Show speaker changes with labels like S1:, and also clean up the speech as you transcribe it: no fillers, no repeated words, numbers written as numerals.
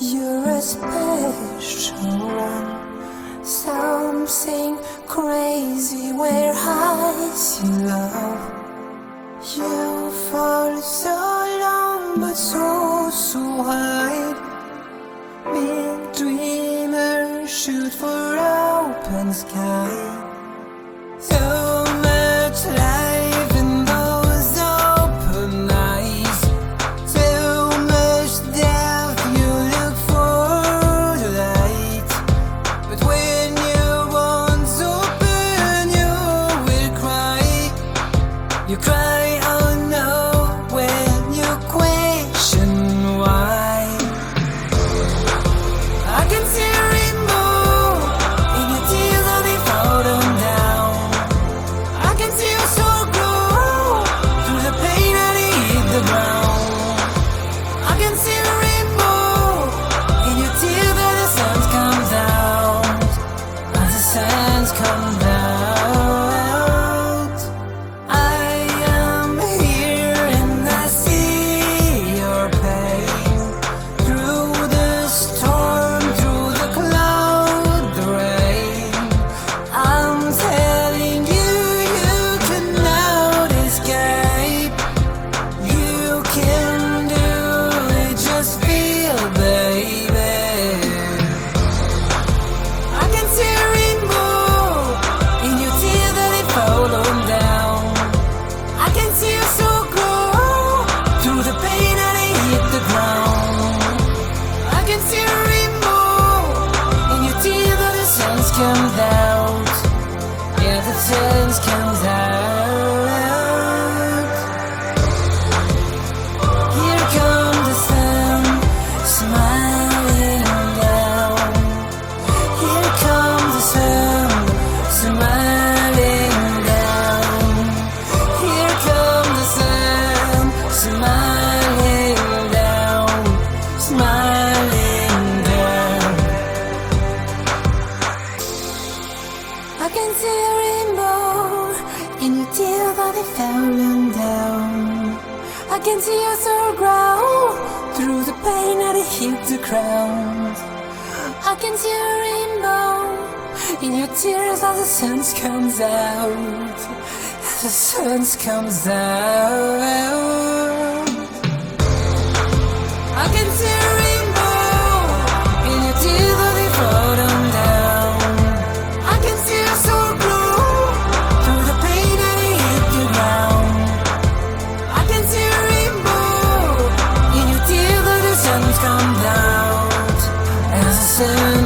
S1: You're a special one, something crazy where I see love. You fall so long but so high. Big dreamer shoot for open sky. So much life in those open eyes. So much depth, you look for the light. But when your one's open, you will cry. You cry, oh no, when you question why. I can see a rainbow in your tears as they fall down. I can see your soul grow through the pain that hit the ground. I can see a rainbow in your tears as the sun comes out. As the sun comes out, I am here and I see your pain. Through the storm, through the cloud, the rain, I'm telling you, you cannot escape. You can do it, just feel, baby. I can see a rainbow in your tears that they fall on down. I can see your soul grow through the pain that they hit the ground. I can see a rainbow in your tears that the sun comes out. Yeah, the sun comes out. Here comes the sun, smiling down. Here comes the sun, smiling down. Here comes the sun, smiling down, smiling down. I can see a rainbow in your tears that they falling down. I can see your soul grow through the pain that it hit the ground. I can see a rainbow in your tears as the sun comes out. As the sun comes out, I can see a rainbow in your tears as they fall down. I can see your soul grow through the pain that it hit the ground. I can see a rainbow in your tears as the sun comes out. As the sun